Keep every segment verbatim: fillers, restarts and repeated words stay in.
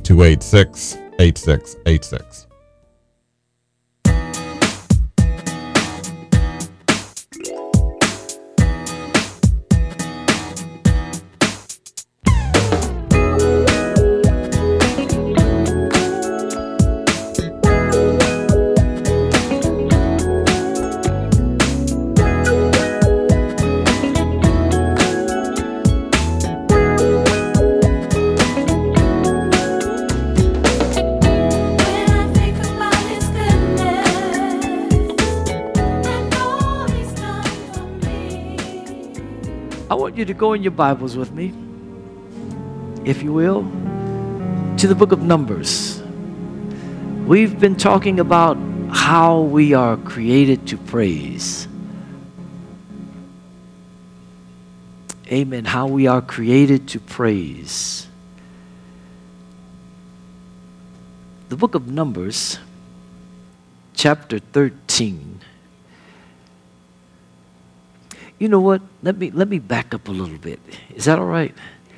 two eight six, eight six eight six. You to go in your Bibles with me, if you will, to the book of Numbers. We've been talking about how we are created to praise. Amen. How we are created to praise. The book of Numbers, chapter thirteen. You know what? Let me let me back up a little bit. Is that all right?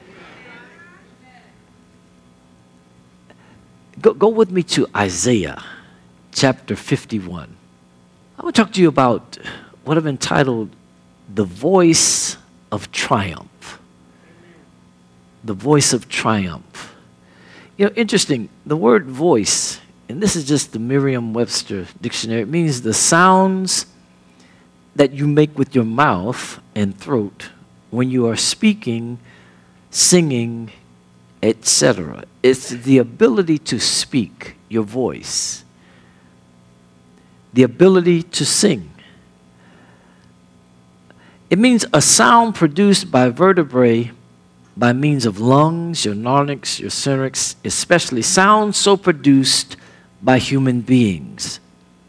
Go, go with me to Isaiah chapter fifty-one. I want to talk to you about what I've entitled The Voice of Triumph. The Voice of Triumph. You know, interesting, the word voice, and this is just the Merriam-Webster dictionary, it means the sounds that you make with your mouth and throat when you are speaking, singing, et cetera. It's the ability to speak, your voice. The ability to sing. It means a sound produced by vertebrae by means of lungs, your larynx, your syrinx, especially sounds so produced by human beings.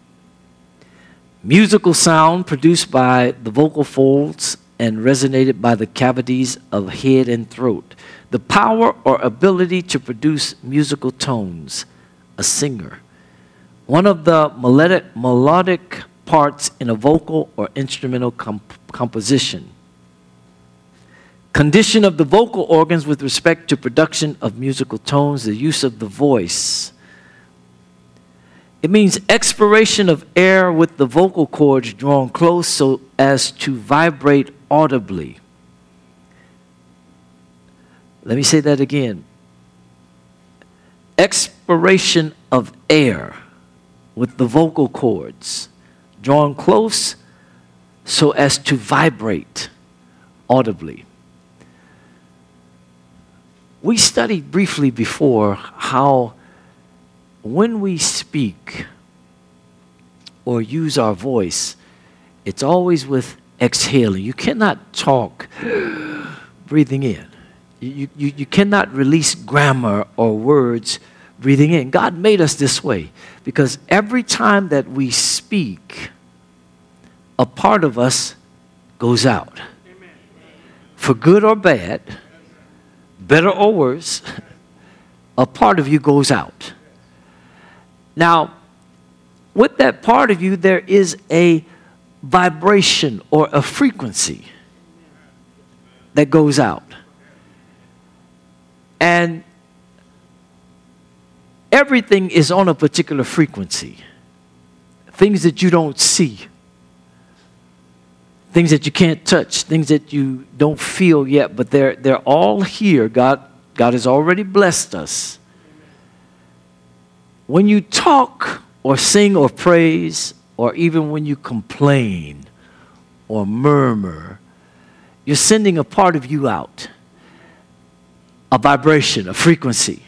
Musical sound produced by the vocal folds and resonated by the cavities of head and throat. The power or ability to produce musical tones, a singer. One of the melodic, melodic parts in a vocal or instrumental comp composition. Condition of the vocal organs with respect to production of musical tones, the use of the voice. It means expiration of air with the vocal cords drawn close so as to vibrate audibly. Let me say that again. Expiration of air with the vocal cords drawn close so as to vibrate audibly. We studied briefly before how when we speak or use our voice, it's always with exhaling. You cannot talk breathing in. You, you, you cannot release grammar or words breathing in. God made us this way because every time that we speak, a part of us goes out. Amen. For good or bad, better or worse, a part of you goes out. Now, with that part of you, there is a vibration or a frequency that goes out. And everything is on a particular frequency. Things that you don't see. Things that you can't touch. Things that you don't feel yet, but they're, they're all here. God, God has already blessed us. When you talk or sing or praise, or even when you complain or murmur, you're sending a part of you out. A vibration, a frequency.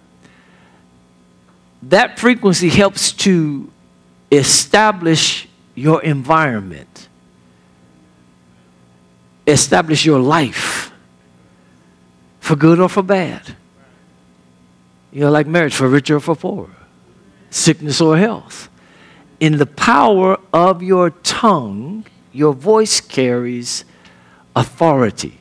That frequency helps to establish your environment. Establish your life. For good or for bad. You know, like marriage, for richer or for poorer. Sickness or health. In the power of your tongue, your voice carries authority.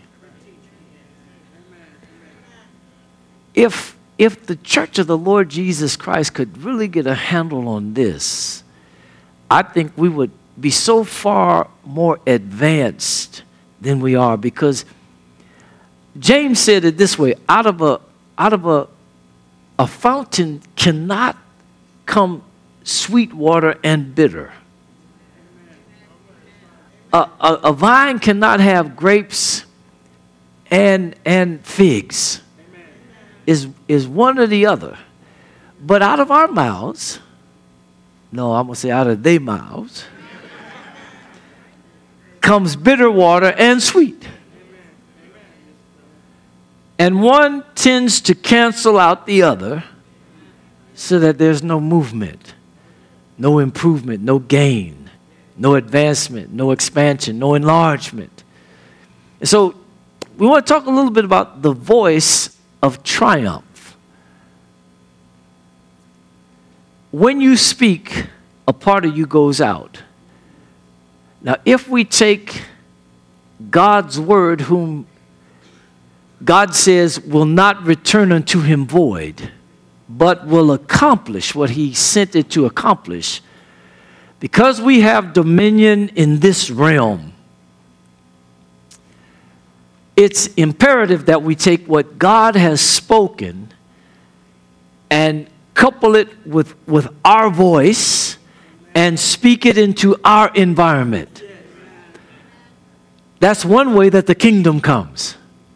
If, if the church of the Lord Jesus Christ could really get a handle on this, I think we would be so far more advanced than we are, because James said it this way, out of a, out of a, a fountain cannot come sweet water and bitter. A, a, a vine cannot have grapes and, and figs. Is, is one or the other. But out of our mouths, no, I'm going to say out of their mouths, comes bitter water and sweet. And one tends to cancel out the other so that there's no movement, no improvement, no gain, no advancement, no expansion, no enlargement. And so we want to talk a little bit about the voice of triumph. When you speak, a part of you goes out. Now, if we take God's word, whom God says will not return unto him void, but will accomplish what he sent it to accomplish, because we have dominion in this realm, it's imperative that we take what God has spoken and couple it with, with our voice and speak it into our environment. That's one way that the kingdom comes.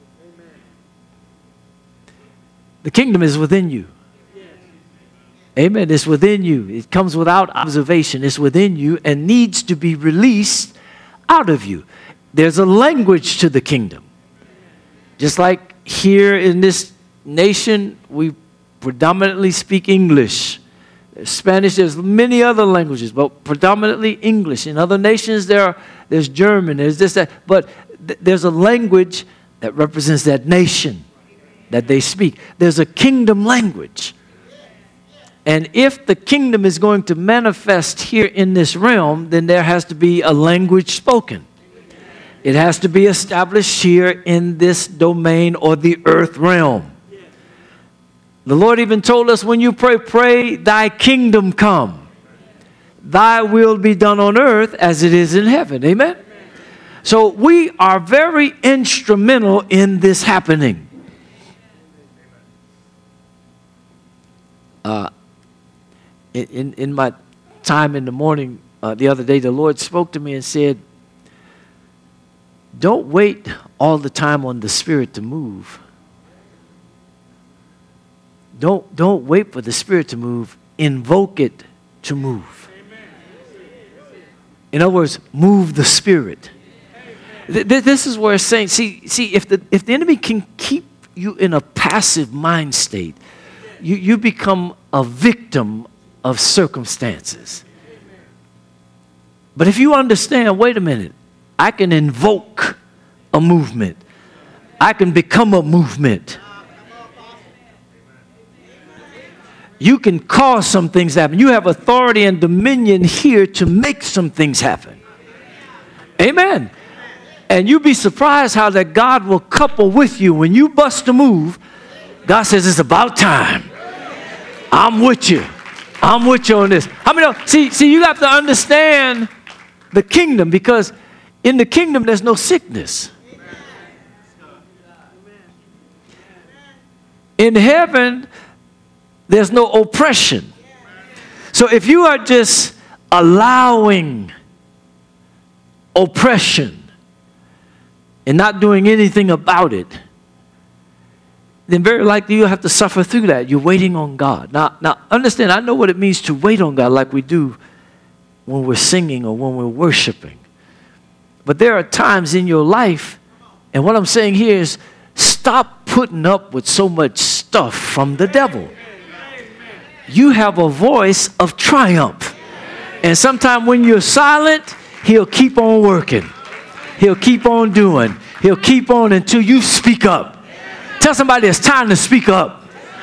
The kingdom is within you. Amen. It's within you. It comes without observation. It's within you and needs to be released out of you. There's a language to the kingdom. Just like here in this nation, we predominantly speak English. There's Spanish, there's many other languages, but predominantly English. In other nations, there are, there's German, there's this, that. But th- there's a language that represents that nation that they speak. There's a kingdom language. And if the kingdom is going to manifest here in this realm, then there has to be a language spoken. It has to be established here in this domain or the earth realm. The Lord even told us when you pray, pray, thy kingdom come. Thy will be done on earth as it is in heaven. Amen? So we are very instrumental in this happening. Uh, in, in my time in the morning uh, the other day, the Lord spoke to me and said, don't wait all the time on the Spirit to move. Don't, don't wait for the Spirit to move. Invoke it to move. In other words, move the Spirit. Th- this is where it's saying, see, see if, the, if the enemy can keep you in a passive mind state, you, you become a victim of circumstances. But if you understand, wait a minute, I can invoke a movement. I can become a movement. You can cause some things to happen. You have authority and dominion here to make some things happen. Amen. And you'd be surprised how that God will couple with you. When you bust a move, God says, it's about time. I'm with you. I'm with you on this. How many know? See, see, you have to understand the kingdom, because in the kingdom there's no sickness. In heaven, there's no oppression. So if you are just allowing oppression and not doing anything about it, then very likely you'll have to suffer through that. You're waiting on God. Now, now understand, I know what it means to wait on God like we do when we're singing or when we're worshiping. But there are times in your life, and what I'm saying here is stop putting up with so much stuff from the devil. You have a voice of triumph. And sometimes when you're silent, he'll keep on working. He'll keep on doing. He'll keep on until you speak up. Tell somebody it's time to speak up.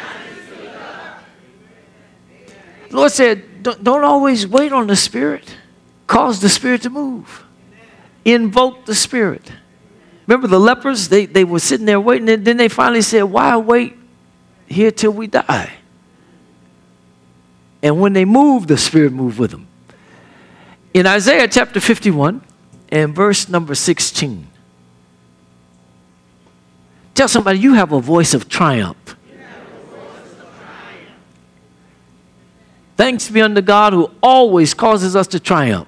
The Lord said, don't, don't always wait on the Spirit. Cause the Spirit to move. Invoke the Spirit. Remember the lepers? They, they were sitting there waiting, and then they finally said, why wait here till we die? And when they moved, the Spirit moved with them. In Isaiah chapter fifty-one and verse number sixteen, tell somebody you have a voice of triumph. Thanks be unto God who always causes us to triumph.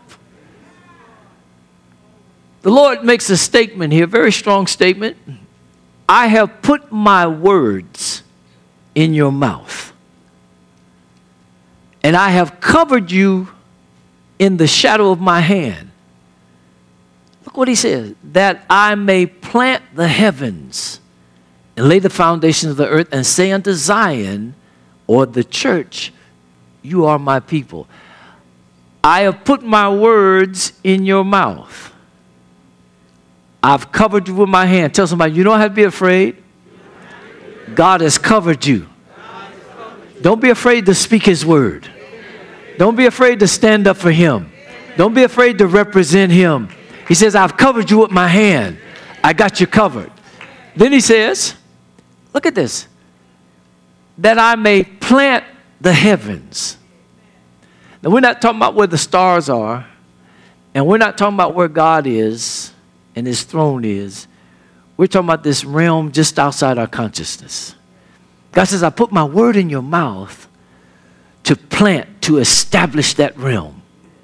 The Lord makes a statement here, very strong statement. I have put my words in your mouth, and I have covered you in the shadow of my hand. Look what he says, that I may plant the heavens and lay the foundations of the earth and say unto Zion, or the church, you are my people. I have put my words in your mouth. I've covered you with my hand. Tell somebody, you don't have to be afraid. God has covered you. Don't be afraid to speak his word. Don't be afraid to stand up for him. Don't be afraid to represent him. He says, I've covered you with my hand. I got you covered. Then he says, look at this, that I may plant the heavens. Now, we're not talking about where the stars are, and we're not talking about where God is and his throne is. We're talking about this realm just outside our consciousness. God says, I put my word in your mouth to plant, to establish that realm.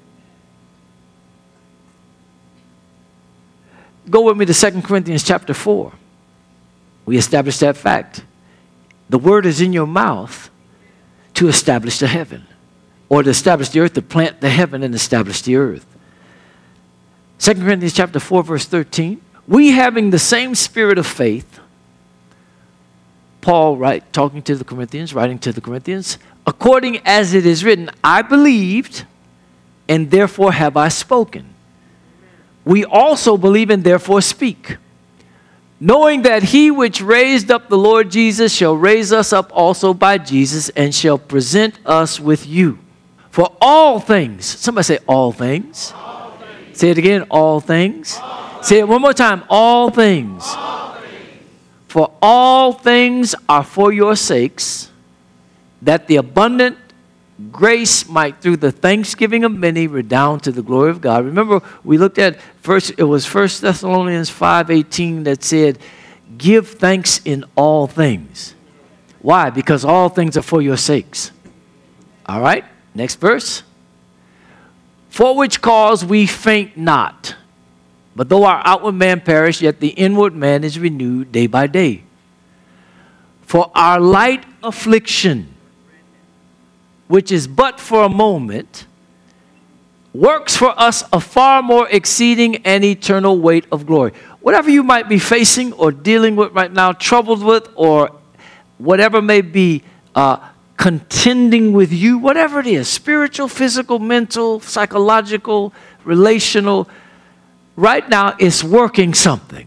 Go with me to Second Corinthians chapter four. We established that fact. The word is in your mouth to establish the heaven, or to establish the earth, to plant the heaven and establish the earth. Second Corinthians chapter four, verse thirteen. We having the same spirit of faith, Paul, right, talking to the Corinthians, writing to the Corinthians, according as it is written, I believed, and therefore have I spoken. We also believe and therefore speak, knowing that he which raised up the Lord Jesus shall raise us up also by Jesus and shall present us with you. For all things, somebody say all things. All things. Say it again, all things. All say it one more time, all things. all things. For all things are for your sakes, that the abundant grace might through the thanksgiving of many redound to the glory of God. Remember, we looked at first, it was First Thessalonians five eighteen that said, give thanks in all things. Why? Because all things are for your sakes. All right, next verse. For which cause we faint not, but though our outward man perish, yet the inward man is renewed day by day. For our light affliction, which is but for a moment, works for us a far more exceeding and eternal weight of glory. Whatever you might be facing or dealing with right now, troubled with, or whatever may be uh, contending with you, whatever it is, spiritual, physical, mental, psychological, relational, right now it's working something.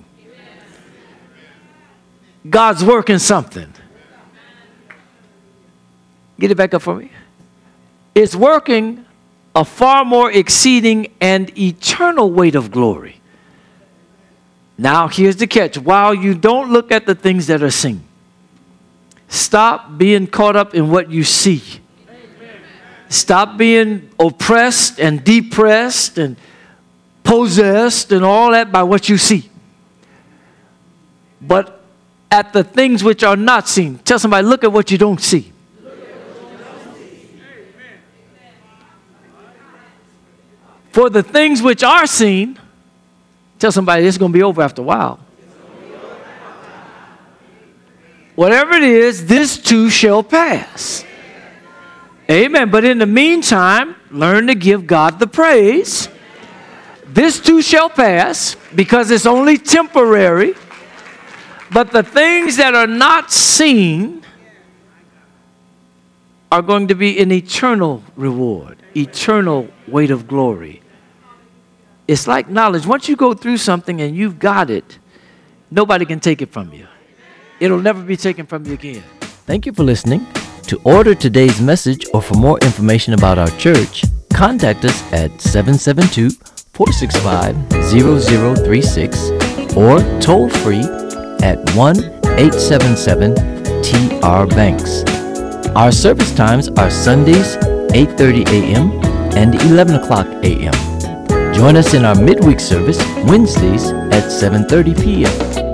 God's working something. Get it back up for me. It's working a far more exceeding and eternal weight of glory. Now, here's the catch. While you don't look at the things that are seen, stop being caught up in what you see. Stop being oppressed and depressed and possessed and all that by what you see. But at the things which are not seen. Tell somebody, look at what you don't see. For the things which are seen, tell somebody it's going to be over after a while. Whatever it is, this too shall pass. Amen. But in the meantime, learn to give God the praise. This too shall pass, because it's only temporary. But the things that are not seen are going to be an eternal reward, eternal weight of glory. It's like knowledge. Once you go through something and you've got it, nobody can take it from you. It'll never be taken from you again. Thank you for listening. To order today's message or for more information about our church, contact us at seven seven two, four six five, zero zero three six or toll free at one eight seven seven T R Banks. Our service times are Sundays, eight thirty a.m. and eleven o'clock a.m. Join us in our midweek service Wednesdays at seven thirty p.m.